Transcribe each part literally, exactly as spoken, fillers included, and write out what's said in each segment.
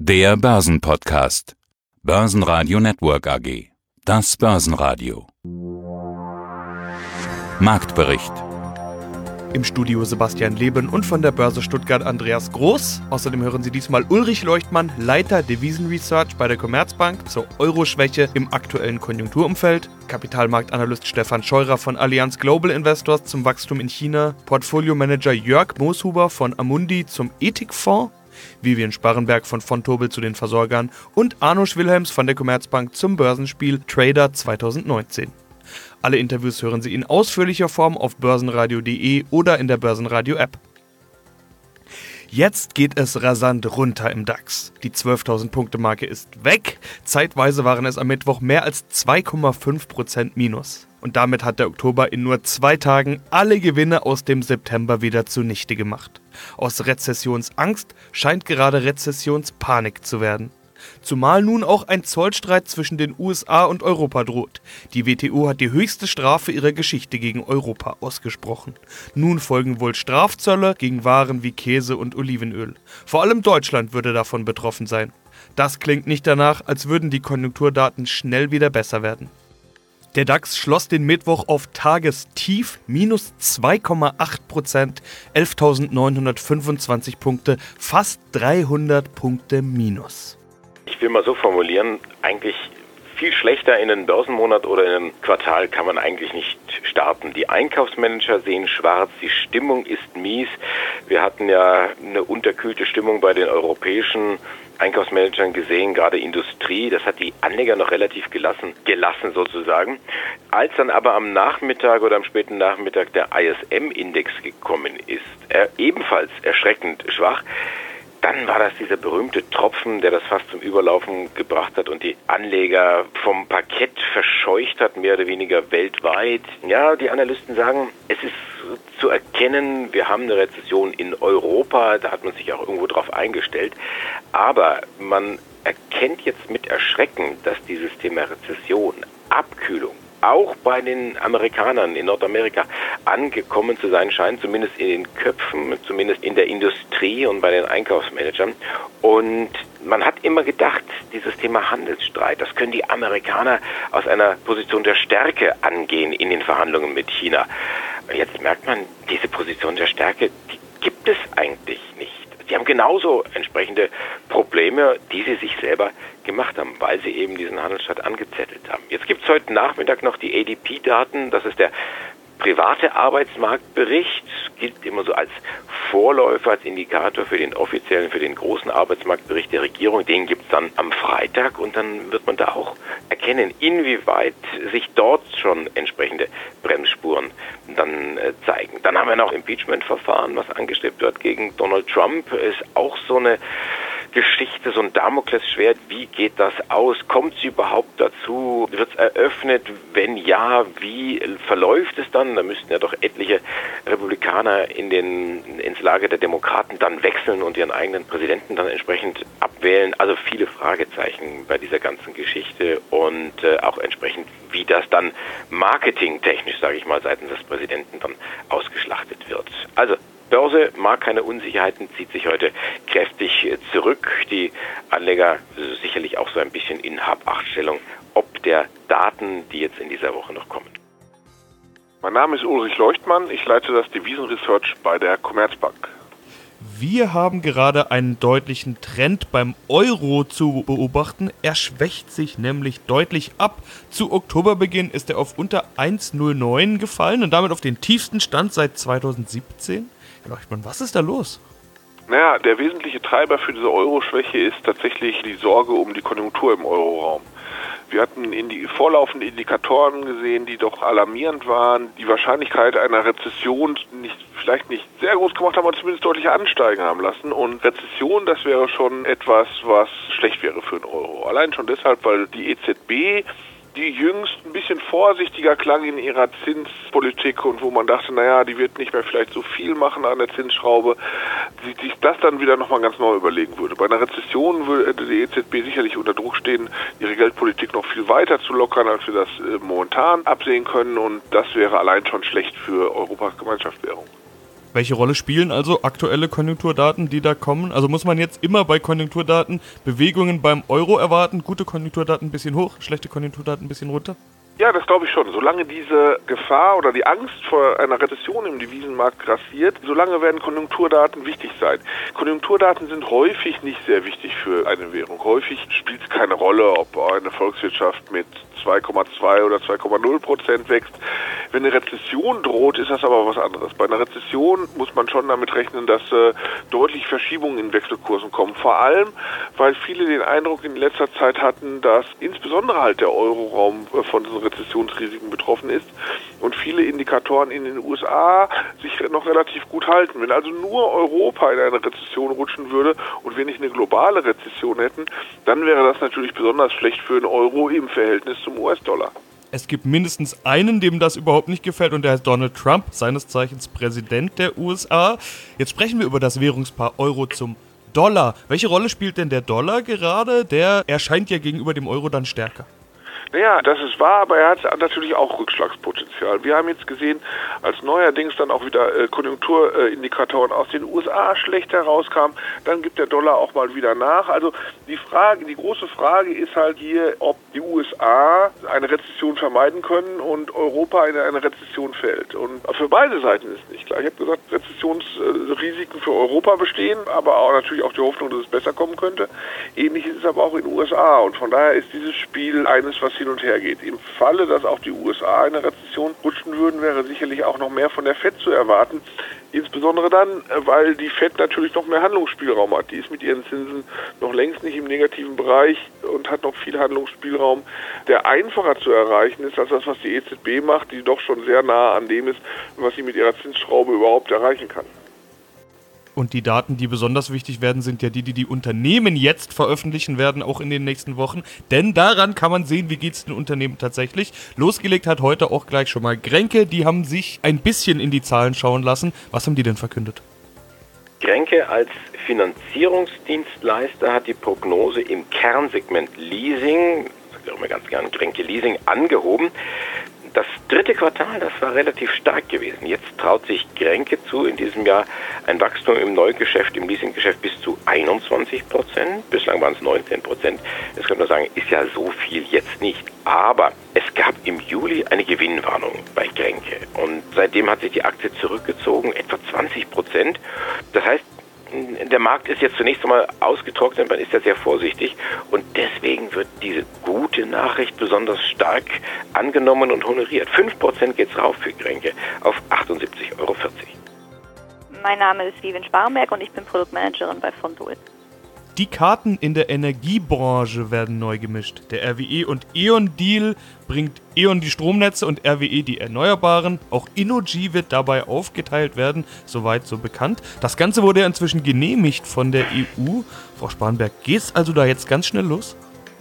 Der Börsenpodcast. Börsenradio Network A G. Das Börsenradio. Marktbericht. Im Studio Sebastian Leben und von der Börse Stuttgart Andreas Groß. Außerdem hören Sie diesmal Ulrich Leuchtmann, Leiter Devisenresearch bei der Commerzbank zur Euro-Schwäche im aktuellen Konjunkturumfeld. Kapitalmarktanalyst Stefan Scheurer von Allianz Global Investors zum Wachstum in China. Portfolio-Manager Jörg Mooshuber von Amundi zum Ethikfonds. Vivian Sparrenberg von Vontobel zu den Versorgern und Arno Wilhelms von der Commerzbank zum Börsenspiel Trader zwanzig neunzehn. Alle Interviews hören Sie in ausführlicher Form auf börsenradio punkt de oder in der Börsenradio-App. Jetzt geht es rasant runter im DAX. Die zwölftausend-Punkte-Marke ist weg. Zeitweise waren es am Mittwoch mehr als zwei Komma fünf Prozent Minus. Und damit hat der Oktober in nur zwei Tagen alle Gewinne aus dem September wieder zunichte gemacht. Aus Rezessionsangst scheint gerade Rezessionspanik zu werden. Zumal nun auch ein Zollstreit zwischen den U S A und Europa droht. Die W T O hat die höchste Strafe ihrer Geschichte gegen Europa ausgesprochen. Nun folgen wohl Strafzölle gegen Waren wie Käse und Olivenöl. Vor allem Deutschland würde davon betroffen sein. Das klingt nicht danach, als würden die Konjunkturdaten schnell wieder besser werden. Der DAX schloss den Mittwoch auf Tagestief, minus zwei Komma acht Prozent, elftausendneunhundertfünfundzwanzig Punkte, fast dreihundert Punkte minus. Ich will mal so formulieren, eigentlich viel schlechter in einen Börsenmonat oder in ein Quartal kann man eigentlich nicht starten. Die Einkaufsmanager sehen schwarz, die Stimmung ist mies. Wir hatten ja eine unterkühlte Stimmung bei den europäischen Einkaufsmanagern gesehen, gerade Industrie. Das hat die Anleger noch relativ gelassen, gelassen sozusagen. Als dann aber am Nachmittag oder am späten Nachmittag der I S M-Index gekommen ist, er ebenfalls erschreckend schwach, dann war das dieser berühmte Tropfen, der das fast zum Überlaufen gebracht hat und die Anleger vom Parkett verscheucht hat, mehr oder weniger weltweit. Ja, die Analysten sagen, es ist zu erkennen, wir haben eine Rezession in Europa, da hat man sich auch irgendwo drauf eingestellt. Aber man erkennt jetzt mit Erschrecken, dass dieses Thema Rezession, Abkühlung, auch bei den Amerikanern in Nordamerika angekommen zu sein scheint, zumindest in den Köpfen, zumindest in der Industrie und bei den Einkaufsmanagern. Und man hat immer gedacht, dieses Thema Handelsstreit, das können die Amerikaner aus einer Position der Stärke angehen in den Verhandlungen mit China. Jetzt merkt man, diese Position der Stärke, die gibt es eigentlich nicht. Sie haben genauso entsprechende Probleme, die sie sich selber gemacht haben, weil sie eben diesen Handelsstreit angezettelt haben. Jetzt gibt es heute Nachmittag noch die A D P-Daten, das ist der private Arbeitsmarktbericht, gilt immer so als Vorläufer, als Indikator für den offiziellen, für den großen Arbeitsmarktbericht der Regierung. Den gibt es dann am Freitag und dann wird man da auch erkennen, inwieweit sich dort schon entsprechende Bremsspuren dann äh, zeigen. Dann haben wir noch Impeachment-Verfahren, was angestrebt wird gegen Donald Trump. Ist auch so eine Geschichte, so ein Damoklesschwert. Wie geht das aus? Kommt es überhaupt dazu? Wird es eröffnet? Wenn ja, wie verläuft es dann? Da müssten ja doch etliche Republikaner in den, ins Lager der Demokraten dann wechseln und ihren eigenen Präsidenten dann entsprechend abwählen. Also viele Fragezeichen bei dieser ganzen Geschichte und äh, auch entsprechend, wie das dann marketingtechnisch, sage ich mal, seitens des Präsidenten dann ausgeschlachtet wird. Also Börse mag keine Unsicherheiten, zieht sich heute kräftig zurück. Die Anleger sicherlich auch so ein bisschen in Hab-Acht-Stellung, ob der Daten, die jetzt in dieser Woche noch kommen. Mein Name ist Ulrich Leuchtmann, ich leite das Devisenresearch bei der Commerzbank. Wir haben gerade einen deutlichen Trend beim Euro zu beobachten. Er schwächt sich nämlich deutlich ab. Zu Oktoberbeginn ist er auf unter eins Komma null neun gefallen und damit auf den tiefsten Stand seit zweitausendsiebzehn. Herr Leuchtmann, was ist da los? Naja, der wesentliche Treiber für diese Euro-Schwäche ist tatsächlich die Sorge um die Konjunktur im Euroraum. Wir hatten in die vorlaufende Indikatoren gesehen, die doch alarmierend waren, die Wahrscheinlichkeit einer Rezession nicht, vielleicht nicht sehr groß gemacht haben, aber zumindest deutlich ansteigen haben lassen. Und Rezession, das wäre schon etwas, was schlecht wäre für den Euro. Allein schon deshalb, weil die E Z B, die jüngst ein bisschen vorsichtiger klang in ihrer Zinspolitik und wo man dachte, naja, die wird nicht mehr vielleicht so viel machen an der Zinsschraube, sich das dann wieder nochmal ganz neu überlegen würde. Bei einer Rezession würde die E Z B sicherlich unter Druck stehen, ihre Geldpolitik noch viel weiter zu lockern, als wir das momentan absehen können und das wäre allein schon schlecht für Europas Gemeinschaftswährung. Welche Rolle spielen also aktuelle Konjunkturdaten, die da kommen? Also muss man jetzt immer bei Konjunkturdaten Bewegungen beim Euro erwarten? Gute Konjunkturdaten ein bisschen hoch, schlechte Konjunkturdaten ein bisschen runter? Ja, das glaube ich schon. Solange diese Gefahr oder die Angst vor einer Rezession im Devisenmarkt grassiert, solange werden Konjunkturdaten wichtig sein. Konjunkturdaten sind häufig nicht sehr wichtig für eine Währung. Häufig spielt es keine Rolle, ob eine Volkswirtschaft mit zwei Komma zwei oder zwei Komma null Prozent wächst. Wenn eine Rezession droht, ist das aber was anderes. Bei einer Rezession muss man schon damit rechnen, dass äh, deutlich Verschiebungen in Wechselkursen kommen. Vor allem, weil viele den Eindruck in letzter Zeit hatten, dass insbesondere halt der Euroraum äh, von diesen Rezessionsrisiken betroffen ist und viele Indikatoren in den U S A sich noch relativ gut halten. Wenn also nur Europa in eine Rezession rutschen würde und wir nicht eine globale Rezession hätten, dann wäre das natürlich besonders schlecht für den Euro im Verhältnis zum U S-Dollar. Es gibt mindestens einen, dem das überhaupt nicht gefällt, und der heißt Donald Trump, seines Zeichens Präsident der U S A. Jetzt sprechen wir über das Währungspaar Euro zum Dollar. Welche Rolle spielt denn der Dollar gerade? Der erscheint ja gegenüber dem Euro dann stärker. Naja, das ist wahr, aber er hat natürlich auch Rückschlagspotenzial. Wir haben jetzt gesehen, als neuerdings dann auch wieder äh, Konjunkturindikatoren aus den U S A schlecht herauskamen, dann gibt der Dollar auch mal wieder nach. Also die Frage, die große Frage ist halt hier, ob die U S A eine Rezession vermeiden können und Europa in eine Rezession fällt. Und für beide Seiten ist nicht klar. Ich habe gesagt, Rezessionsrisiken für Europa bestehen, aber auch natürlich auch die Hoffnung, dass es besser kommen könnte. Ähnlich ist es aber auch in den U S A. Und von daher ist dieses Spiel eines, was hin und her geht. Im Falle, dass auch die U S A in eine Rezession rutschen würden, wäre sicherlich auch noch mehr von der Fed zu erwarten. Insbesondere dann, weil die Fed natürlich noch mehr Handlungsspielraum hat. Die ist mit ihren Zinsen noch längst nicht im negativen Bereich und hat noch viel Handlungsspielraum, der einfacher zu erreichen ist als das, was die E Z B macht, die doch schon sehr nah an dem ist, was sie mit ihrer Zinsschraube überhaupt erreichen kann. Und die Daten, die besonders wichtig werden, sind ja die, die die Unternehmen jetzt veröffentlichen werden, auch in den nächsten Wochen. Denn daran kann man sehen, wie geht es den Unternehmen tatsächlich. Losgelegt hat heute auch gleich schon mal Grenke. Die haben sich ein bisschen in die Zahlen schauen lassen. Was haben die denn verkündet? Grenke als Finanzierungsdienstleister hat die Prognose im Kernsegment Leasing, das sagt ja auch immer ganz gern Grenke Leasing, angehoben. Das dritte Quartal, das war relativ stark gewesen. Jetzt traut sich Grenke zu, in diesem Jahr ein Wachstum im Neugeschäft, im Leasinggeschäft bis zu einundzwanzig Prozent. Bislang waren es neunzehn Prozent. Das könnte man sagen, ist ja so viel jetzt nicht. Aber es gab im Juli eine Gewinnwarnung bei Grenke. Und seitdem hat sich die Aktie zurückgezogen, etwa zwanzig Prozent. Das heißt, der Markt ist jetzt zunächst einmal ausgetrocknet, man ist ja sehr vorsichtig und deswegen wird diese gute Nachricht besonders stark angenommen und honoriert. fünf Prozent geht's rauf für Grenke auf achtundsiebzig Euro vierzig. Mein Name ist Vivian Sparenberg und ich bin Produktmanagerin bei Fondul. Die Karten in der Energiebranche werden neu gemischt. Der R W E und E.ON-Deal bringt E.ON die Stromnetze und R W E die Erneuerbaren. Auch Innogy wird dabei aufgeteilt werden, soweit so bekannt. Das Ganze wurde ja inzwischen genehmigt von der E U. Frau Sparenberg, geht's also da jetzt ganz schnell los?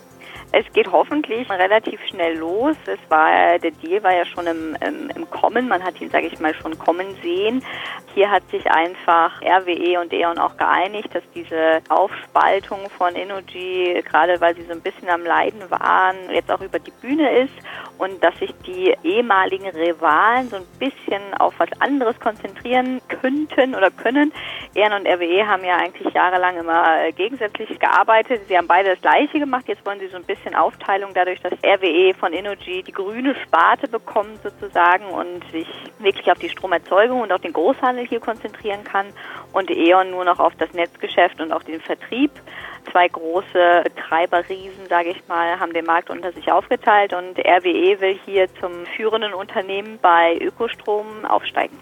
Es geht hoffentlich relativ schnell los. Es war, der Deal war ja schon im, im, im Kommen. Man hat ihn, sage ich mal, schon kommen sehen. Hier hat sich einfach R W E und E.ON auch geeinigt, dass diese Aufspaltung von Innogy, gerade weil sie so ein bisschen am Leiden waren, jetzt auch über die Bühne ist und dass sich die ehemaligen Rivalen so ein bisschen auf was anderes konzentrieren könnten oder können. E.ON und R W E haben ja eigentlich jahrelang immer gegensätzlich gearbeitet. Sie haben beide das Gleiche gemacht. Jetzt wollen sie so ein bisschen Aufteilung dadurch, dass R W E von Innogy die grüne Sparte bekommt sozusagen und sich wirklich auf die Stromerzeugung und auf den Großhandel hier konzentrieren kann und E.ON nur noch auf das Netzgeschäft und auf den Vertrieb. Zwei große Betreiberriesen, sage ich mal, haben den Markt unter sich aufgeteilt und R W E will hier zum führenden Unternehmen bei Ökostrom aufsteigen.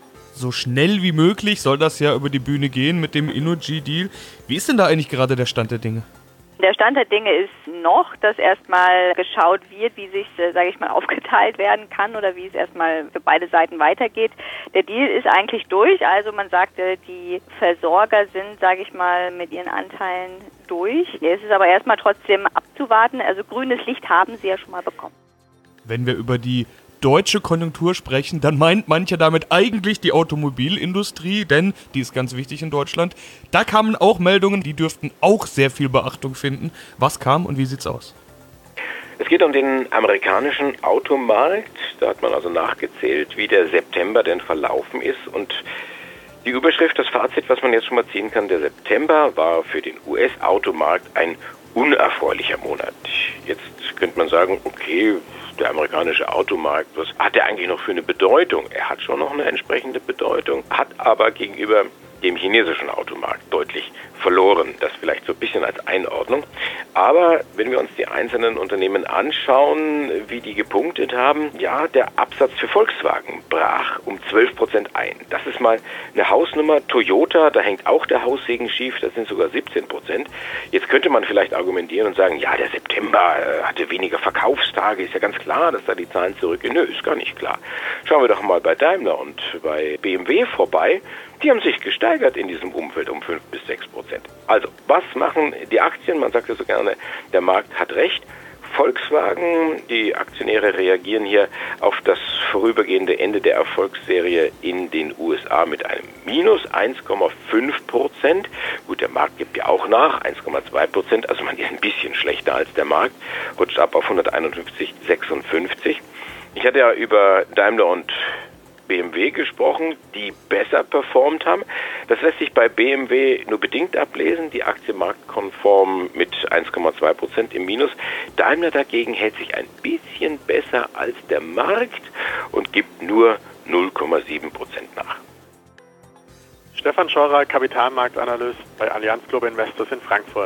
So schnell wie möglich soll das ja über die Bühne gehen mit dem Innogy-Deal. Wie ist denn da eigentlich gerade der Stand der Dinge? Der Stand der Dinge ist noch, dass erstmal geschaut wird, wie sich, sage ich mal, aufgeteilt werden kann oder wie es erstmal für beide Seiten weitergeht. Der Deal ist eigentlich durch, also man sagte, die Versorger sind, sage ich mal, mit ihren Anteilen durch. Es ist aber erstmal trotzdem abzuwarten, also grünes Licht haben sie ja schon mal bekommen. Wenn wir über die deutsche Konjunktur sprechen, dann meint manche damit eigentlich die Automobilindustrie, denn die ist ganz wichtig in Deutschland. Da kamen auch Meldungen, die dürften auch sehr viel Beachtung finden. Was kam und wie sieht's aus? Es geht um den amerikanischen Automarkt. Da hat man also nachgezählt, wie der September denn verlaufen ist und Die Überschrift, das Fazit, was man jetzt schon mal ziehen kann, der September war für den U S-Automarkt ein unerfreulicher Monat. Jetzt könnte man sagen, okay, der amerikanische Automarkt, was hat er eigentlich noch für eine Bedeutung? Er hat schon noch eine entsprechende Bedeutung, hat aber gegenüber dem chinesischen Automarkt deutlich verloren. Das vielleicht so ein bisschen als Einordnung. Aber wenn wir uns die einzelnen Unternehmen anschauen, wie die gepunktet haben, ja, der Absatz für Volkswagen brach um zwölf Prozent ein. Das ist mal eine Hausnummer. Toyota, da hängt auch der Haussegen schief, das sind sogar siebzehn Prozent. Jetzt könnte man vielleicht argumentieren und sagen, ja, der September äh, hatte weniger Verkaufstage, ist ja ganz klar, dass da die Zahlen zurückgehen. Nö, ist gar nicht klar. Schauen wir doch mal bei Daimler und bei B M W vorbei. Die haben sich gesteigert in diesem Umfeld um fünf bis sechs Prozent. Also, was machen die Aktien? Man sagt ja so gerne, der Markt hat recht. Volkswagen, die Aktionäre reagieren hier auf das vorübergehende Ende der Erfolgsserie in den U S A mit einem Minus eins Komma fünf Prozent. Gut, der Markt gibt ja auch nach, eins Komma zwei Prozent, also man ist ein bisschen schlechter als der Markt, rutscht ab auf hunderteinundfünfzig Komma sechsundfünfzig. Ich hatte ja über Daimler und B M W gesprochen, die besser performt haben. Das lässt sich bei B M W nur bedingt ablesen, die Aktie marktkonform mit eins Komma zwei Prozent im Minus. Daimler dagegen hält sich ein bisschen besser als der Markt und gibt nur null Komma sieben Prozent nach. Stefan Scheurer, Kapitalmarktanalyst bei Allianz Global Investors in Frankfurt.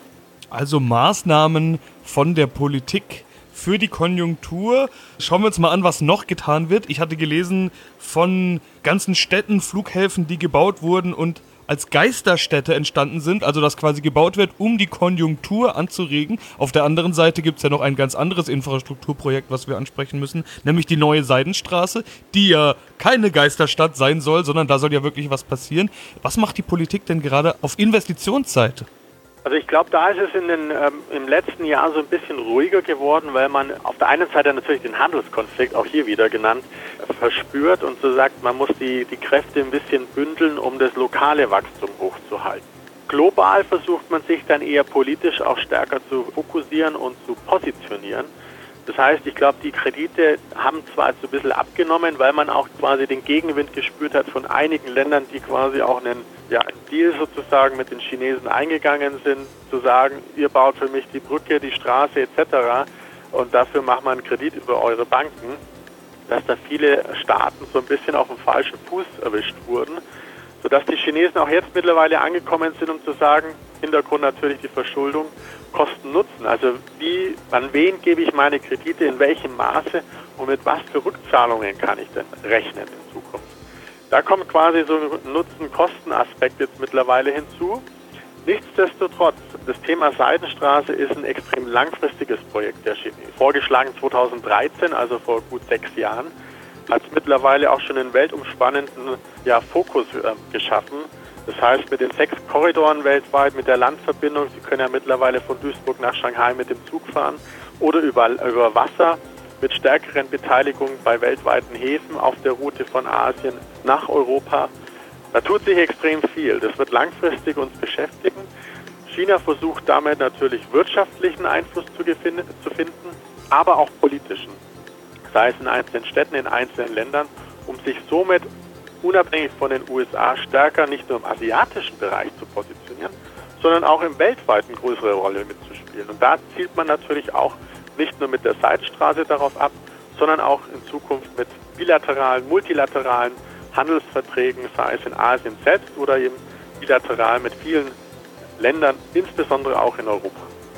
Also Maßnahmen von der Politik für die Konjunktur. Schauen wir uns mal an, was noch getan wird. Ich hatte gelesen von ganzen Städten, Flughäfen, die gebaut wurden und als Geisterstädte entstanden sind, also dass quasi gebaut wird, um die Konjunktur anzuregen. Auf der anderen Seite gibt es ja noch ein ganz anderes Infrastrukturprojekt, was wir ansprechen müssen, nämlich die neue Seidenstraße, die ja keine Geisterstadt sein soll, sondern da soll ja wirklich was passieren. Was macht die Politik denn gerade auf Investitionsseite? Also ich glaube, da ist es in den, ähm, im letzten Jahr so ein bisschen ruhiger geworden, weil man auf der einen Seite natürlich den Handelskonflikt, auch hier wieder genannt, verspürt und so sagt, man muss die, die Kräfte ein bisschen bündeln, um das lokale Wachstum hochzuhalten. Global versucht man sich dann eher politisch auch stärker zu fokussieren und zu positionieren. Das heißt, ich glaube, die Kredite haben zwar jetzt so ein bisschen abgenommen, weil man auch quasi den Gegenwind gespürt hat von einigen Ländern, die quasi auch einen, ja, einen Deal sozusagen mit den Chinesen eingegangen sind, zu sagen, ihr baut für mich die Brücke, die Straße et cetera und dafür macht man einen Kredit über eure Banken, dass da viele Staaten so ein bisschen auf dem falschen Fuß erwischt wurden, sodass die Chinesen auch jetzt mittlerweile angekommen sind, um zu sagen, Hintergrund natürlich die Verschuldung, Kosten-Nutzen, also wie, an wen gebe ich meine Kredite, in welchem Maße und mit was für Rückzahlungen kann ich denn rechnen in Zukunft. Da kommt quasi so ein Nutzen-Kosten-Aspekt jetzt mittlerweile hinzu. Nichtsdestotrotz, das Thema Seidenstraße ist ein extrem langfristiges Projekt der Chinesen. Vorgeschlagen zweitausenddreizehn, also vor gut sechs Jahren, hat es mittlerweile auch schon einen weltumspannenden ja, Fokus äh, geschaffen. Das heißt, mit den sechs Korridoren weltweit, mit der Landverbindung, Sie können ja mittlerweile von Duisburg nach Shanghai mit dem Zug fahren oder über, über Wasser mit stärkeren Beteiligungen bei weltweiten Häfen auf der Route von Asien nach Europa. Da tut sich extrem viel. Das wird langfristig uns beschäftigen. China versucht damit natürlich wirtschaftlichen Einfluss zu, gefinden, zu finden, aber auch politischen, sei es in einzelnen Städten, in einzelnen Ländern, um sich somit unabhängig von den U S A stärker nicht nur im asiatischen Bereich zu positionieren, sondern auch im weltweiten größere Rolle mitzuspielen. Und da zielt man natürlich auch nicht nur mit der Seidenstraße darauf ab, sondern auch in Zukunft mit bilateralen, multilateralen Handelsverträgen, sei es in Asien selbst oder eben bilateral mit vielen Ländern, insbesondere auch in Europa.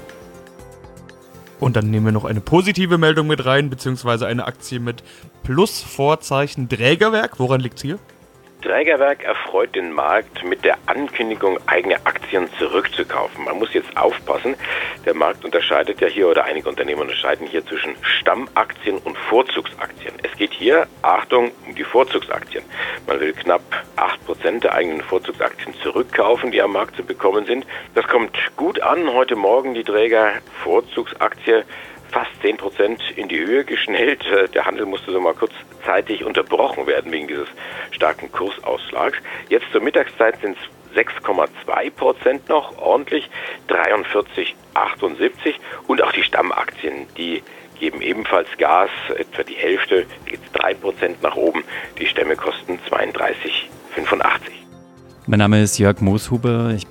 Und dann nehmen wir noch eine positive Meldung mit rein, beziehungsweise eine Aktie mit Plus-Vorzeichen Drägerwerk. Woran liegt's hier? Drägerwerk erfreut den Markt mit der Ankündigung, eigene Aktien zurückzukaufen. Man muss jetzt aufpassen, der Markt unterscheidet ja hier, oder einige Unternehmen unterscheiden hier zwischen Stammaktien und Vorzugsaktien. Es geht hier, Achtung, um die Vorzugsaktien. Man will knapp acht Prozent der eigenen Vorzugsaktien zurückkaufen, die am Markt zu bekommen sind. Das kommt gut an. Heute Morgen die Träger Vorzugsaktie fast zehn Prozent in die Höhe geschnellt. Der Handel musste so mal kurzzeitig unterbrochen werden wegen dieses starken Kursausschlags. Jetzt zur Mittagszeit sind es sechs Komma zwei Prozent noch, ordentlich, dreiundvierzig Komma achtundsiebzig. Und auch die Stammaktien, die geben ebenfalls Gas, etwa die Hälfte, geht drei Prozent nach oben. Die Stämme kosten zweiunddreißig Komma fünfundachtzig. Mein Name ist Jörg Mooshuber, ich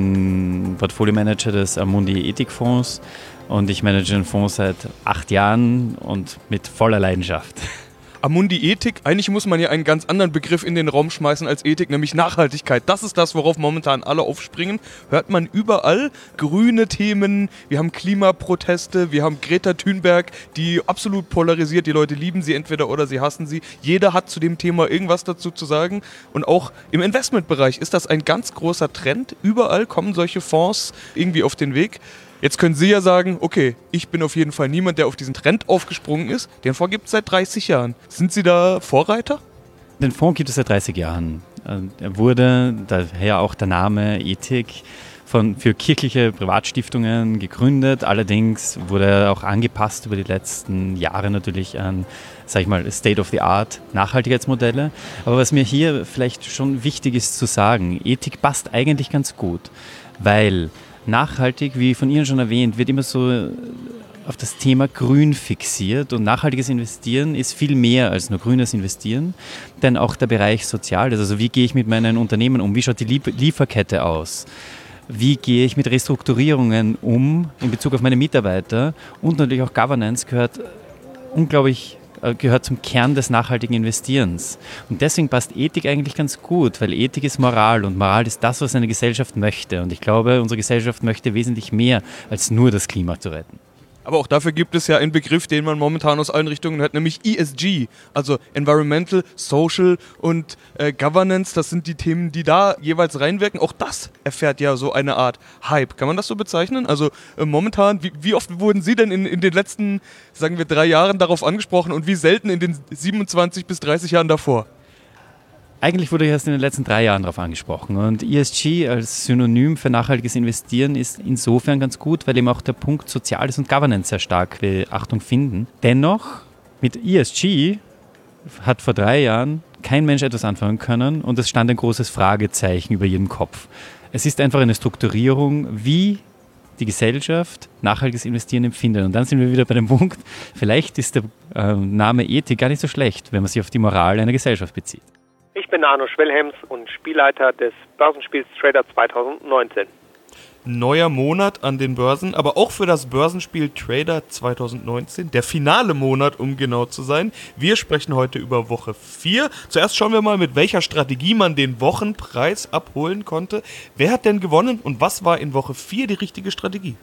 bin Portfolio-Manager des Amundi Ethikfonds und ich manage den Fonds seit acht Jahren und mit voller Leidenschaft. Amundi Ethik, eigentlich muss man ja einen ganz anderen Begriff in den Raum schmeißen als Ethik, nämlich Nachhaltigkeit. Das ist das, worauf momentan alle aufspringen. Hört man überall grüne Themen, wir haben Klimaproteste, wir haben Greta Thunberg, die absolut polarisiert, die Leute lieben sie entweder oder sie hassen sie. Jeder hat zu dem Thema irgendwas dazu zu sagen und auch im Investmentbereich ist das ein ganz großer Trend. Überall kommen solche Fonds irgendwie auf den Weg. Jetzt können Sie ja sagen, okay, ich bin auf jeden Fall niemand, der auf diesen Trend aufgesprungen ist. Den Fonds gibt es seit dreißig Jahren. Sind Sie da Vorreiter? Den Fonds gibt es seit dreißig Jahren. Er wurde, daher auch der Name Ethik, von, für kirchliche Privatstiftungen gegründet. Allerdings wurde er auch angepasst über die letzten Jahre natürlich an, sag ich mal, State-of-the-Art Nachhaltigkeitsmodelle. Aber was mir hier vielleicht schon wichtig ist zu sagen, Ethik passt eigentlich ganz gut, weil nachhaltig, wie von Ihnen schon erwähnt, wird immer so auf das Thema Grün fixiert und nachhaltiges Investieren ist viel mehr als nur grünes Investieren, denn auch der Bereich Soziales, also wie gehe ich mit meinen Unternehmen um, wie schaut die Lieferkette aus, wie gehe ich mit Restrukturierungen um in Bezug auf meine Mitarbeiter und natürlich auch Governance gehört unglaublich gehört zum Kern des nachhaltigen Investierens. Und deswegen passt Ethik eigentlich ganz gut, weil Ethik ist Moral und Moral ist das, was eine Gesellschaft möchte. Und ich glaube, unsere Gesellschaft möchte wesentlich mehr, als nur das Klima zu retten. Aber auch dafür gibt es ja einen Begriff, den man momentan aus allen Richtungen hört, nämlich E S G, also Environmental, Social und äh, Governance. Das sind die Themen, die da jeweils reinwirken. Auch das erfährt ja so eine Art Hype. Kann man das so bezeichnen? Also äh, momentan, wie, wie oft wurden Sie denn in, in den letzten, sagen wir, drei Jahren darauf angesprochen und wie selten in den siebenundzwanzig bis dreißig Jahren davor? Eigentlich wurde ich erst in den letzten drei Jahren darauf angesprochen und E S G als Synonym für nachhaltiges Investieren ist insofern ganz gut, weil eben auch der Punkt Soziales und Governance sehr stark Beachtung finden. Dennoch, mit E S G hat vor drei Jahren kein Mensch etwas anfangen können und es stand ein großes Fragezeichen über jedem Kopf. Es ist einfach eine Strukturierung, wie die Gesellschaft nachhaltiges Investieren empfindet. Und dann sind wir wieder bei dem Punkt, vielleicht ist der äh, Name Ethik gar nicht so schlecht, wenn man sich auf die Moral einer Gesellschaft bezieht. Ich bin Arno Schwellhems und Spielleiter des Börsenspiels Trader zwanzig neunzehn. Neuer Monat an den Börsen, aber auch für das Börsenspiel Trader zwanzig neunzehn, der finale Monat, um genau zu sein. Wir sprechen heute über Woche vier. Zuerst schauen wir mal, mit welcher Strategie man den Wochenpreis abholen konnte. Wer hat denn gewonnen und was war in Woche vier die richtige Strategie?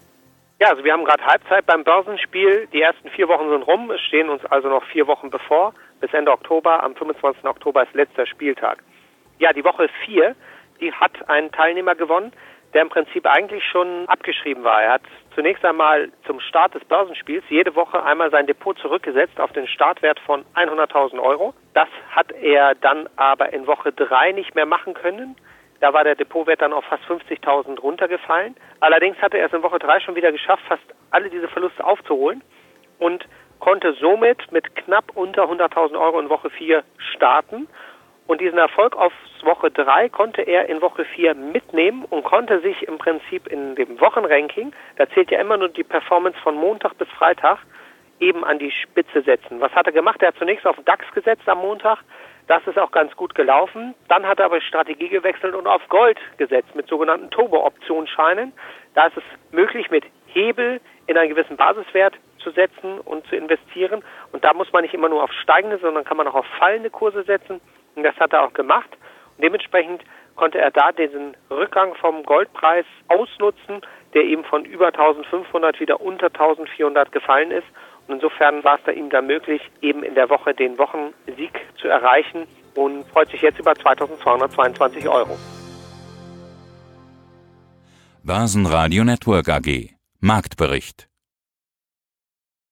Ja, also wir haben gerade Halbzeit beim Börsenspiel. Die ersten vier Wochen sind rum. Es stehen uns also noch vier Wochen bevor. Bis Ende Oktober. Am fünfundzwanzigsten Oktober ist letzter Spieltag. Ja, die Woche vier, die hat einen Teilnehmer gewonnen, der im Prinzip eigentlich schon abgeschrieben war. Er hat zunächst einmal zum Start des Börsenspiels jede Woche einmal sein Depot zurückgesetzt auf den Startwert von hunderttausend Euro. Das hat er dann aber in Woche drei nicht mehr machen können. Da war der Depotwert dann auf fast fünfzigtausend runtergefallen. Allerdings hatte er es in Woche drei schon wieder geschafft, fast alle diese Verluste aufzuholen und konnte somit mit knapp unter hunderttausend Euro in Woche vier starten. Und diesen Erfolg auf Woche drei konnte er in Woche vier mitnehmen und konnte sich im Prinzip in dem Wochenranking, da zählt ja immer nur die Performance von Montag bis Freitag, eben an die Spitze setzen. Was hat er gemacht? Er hat zunächst auf DAX gesetzt am Montag. Das ist auch ganz gut gelaufen. Dann hat er aber Strategie gewechselt und auf Gold gesetzt mit sogenannten Turbo-Optionsscheinen. Da ist es möglich, mit Hebel in einen gewissen Basiswert zu setzen und zu investieren. Und da muss man nicht immer nur auf steigende, sondern kann man auch auf fallende Kurse setzen. Und das hat er auch gemacht. Und dementsprechend konnte er da diesen Rückgang vom Goldpreis ausnutzen, der eben von über eintausendfünfhundert wieder unter eintausendvierhundert gefallen ist. Und insofern war es da ihm da möglich, eben in der Woche den Wochensieg zu erreichen und freut sich jetzt über zweitausendzweihundertzweiundzwanzig Euro. Börsenradio Network A G. Marktbericht.